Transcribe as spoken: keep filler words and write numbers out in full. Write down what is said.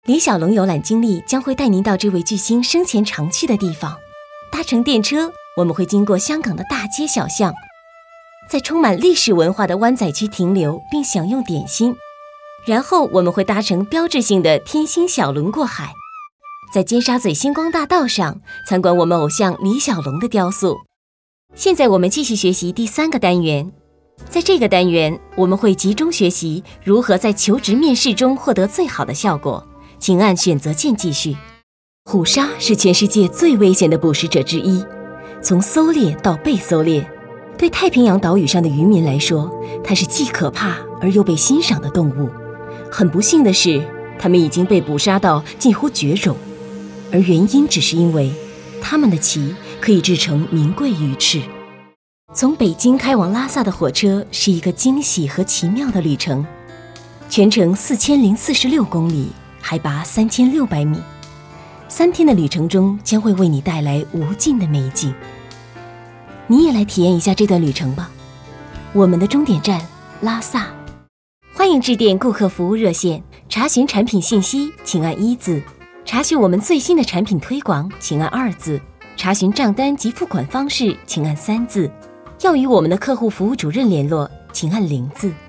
李小龙游览经历将会带您到这位巨星生前常去的地方。搭乘电车，我们会经过香港的大街小巷，在充满历史文化的湾仔区停留并享用点心，然后我们会搭乘标志性的天星小轮过海，在尖沙咀星光大道上参观我们偶像李小龙的雕塑。现在我们继续学习第三个单元，在这个单元我们会集中学习如何在求职面试中获得最好的效果，请按选择键继续。虎鲨是全世界最危险的捕食者之一，从狩猎到被狩猎，对太平洋岛屿上的渔民来说，它是既可怕而又被欣赏的动物。很不幸的是，它们已经被捕杀到近乎绝种，而原因只是因为它们的鳍可以制成名贵鱼翅。从北京开往拉萨的火车是一个惊喜和奇妙的旅程，全程四千零四十六公里，海拔三千六百米。三天的旅程中将会为你带来无尽的美景。你也来体验一下这段旅程吧。我们的终点站拉萨，欢迎致电顾客服务热线，查询产品信息请按一字，查询我们最新的产品推广请按二字，查询账单及付款方式请按三字，要与我们的客户服务主任联络请按零字。